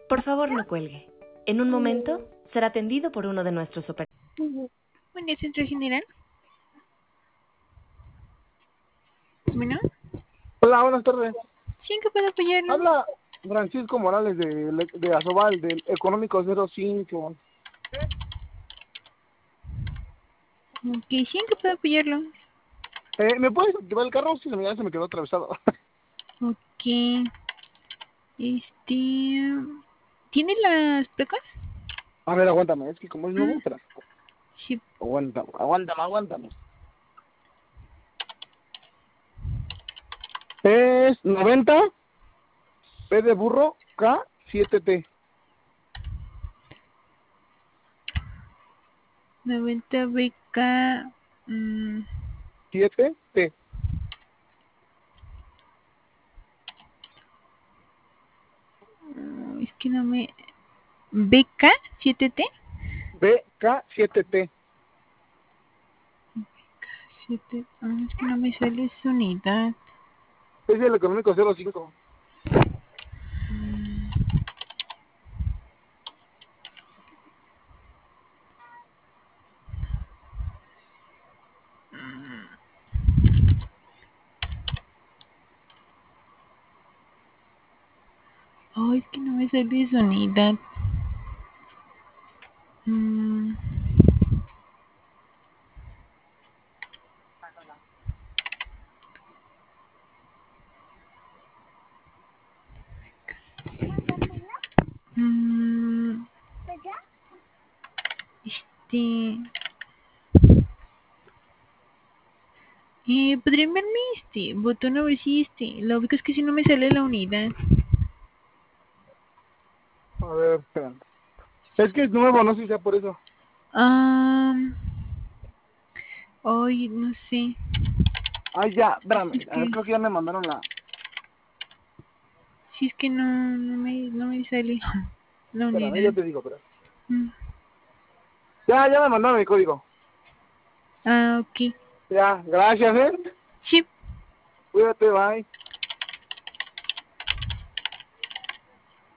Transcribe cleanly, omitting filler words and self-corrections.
Por favor, no cuelgue. En un momento será atendido por uno de nuestros operadores. Buen día, Centro General. Bueno, Hola, buenas tardes. ¿sí en qué puedo apoyarlo? Habla Francisco Morales de Asobal, del Económico 05. Ok, ¿sí en qué puedo apoyarlo? ¿Me puedes activar el carro? Sí, ya se me quedó atravesado. Ok. ¿Tiene las placas? A ver, aguántame, es que como es nuevo, espera. Sí. Aguántame. Es 90 P de burro K 7T. 90 BK. 7T. Es que no me... ¿BK 7T? BK 7T. 7. Es que no me sale su unidad. Es el Económico 05. Ay, es que no me sale su unidad. Mm, mm, este... ¿podrían verme botón a ver si la ubico? Es que si no me sale la unidad. A ver, espera. Es que es nuevo, no sé si sea por eso. Ah, ay, no sé. Ah, ya, espérame. Es A ver, que, creo que ya me mandaron la... si es que no me sale la Espérame, ya unidad. te digo, espera. Mm. Ya me mandaron el código. Ah, ok. Ya, gracias, Sí. Cuídate, bye.